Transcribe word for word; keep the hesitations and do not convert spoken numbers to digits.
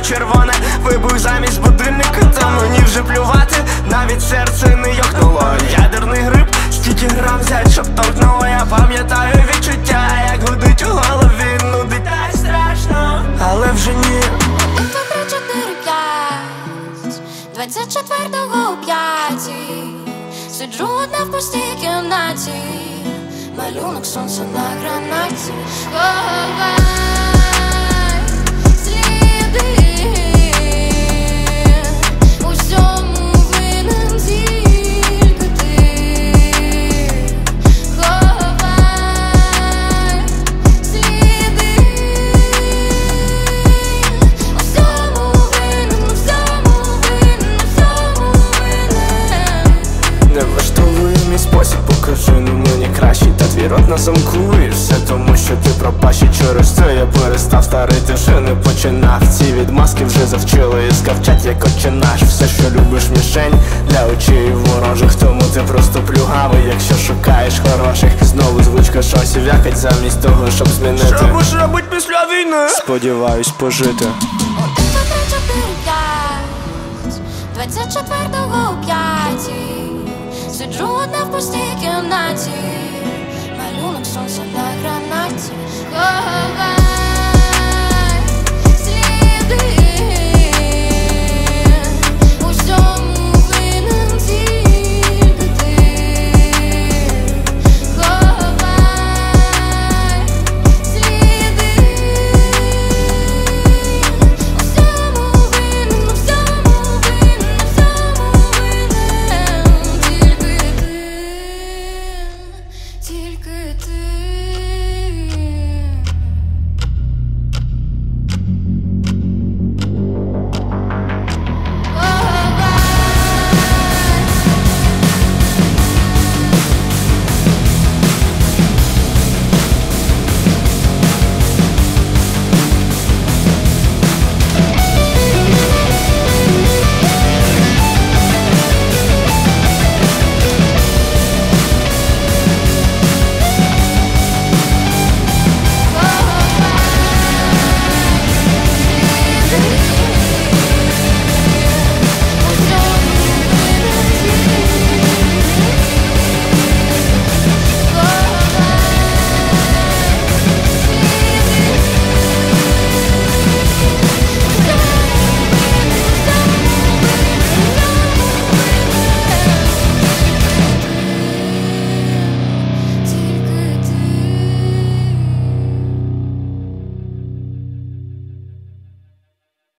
червоне, вибух замість будильника, та мені вже плювати, навіть серце не йокнуло. Ядерний гриб, стільки грам взять, щоб торкнуло. Я пам'ятаю відчуття, як гудить у голові, нудить так страшно, але вже ні. Один, два, три, чотири, п'ять, двадцять четвертого у п'ятій. Сиджу одна в пустій кімнаті, малюнок сонця на гранаті. Ховай сліди, у всьому винен тільки ти. Ховай сліди, у всьому винен, у всьому винен, у всьому винен. Не влаштовує мій спосіб, покажи ну мені кращий. Та твій рот на замку, і все тому, що ти пропащий. Через це я перестав старити, вже не починав. Ці відмазки вже завчили і скавчать, як отче наш. Все, що любиш, мішень для очей ворожих, тому ти просто плюгавий, якщо шукаєш хороших. Знову звучка щось в'якать замість того, щоб змінити. Що будеш робить після війни? Сподіваюсь пожити. Один, два, три, чотири, п'ять, двадцять четвертого у п'ятій. Сиджу одна в пустій кімнаті, малюнок сонця на гранаті. Ховай